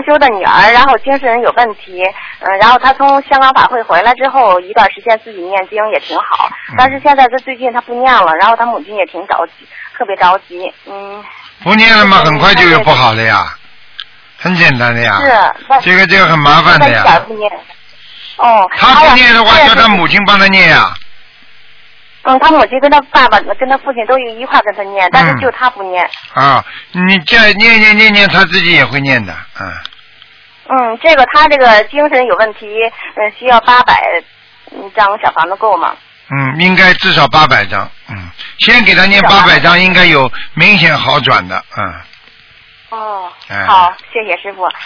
修的女儿，然后精神有问题，然后她从香港法会回来之后，一段时间自己念经也挺好，但是现在最近她不念了，然后她母亲也挺着急，特别着急， 不念了嘛，很快就有不好了呀，很简单的呀。 是， 这个很麻烦的呀。 一点不念。哦。 他不念的话，叫他母亲帮他念呀。 他母亲跟他爸爸、跟他父亲都一块跟他念，但是就他不念。 你再念，他自己也会念的， 这个他这个精神有问题，需要800张小房子够吗？ 应该至少800张，先给他念800张，应该有明显好转的， 好，谢谢师傅。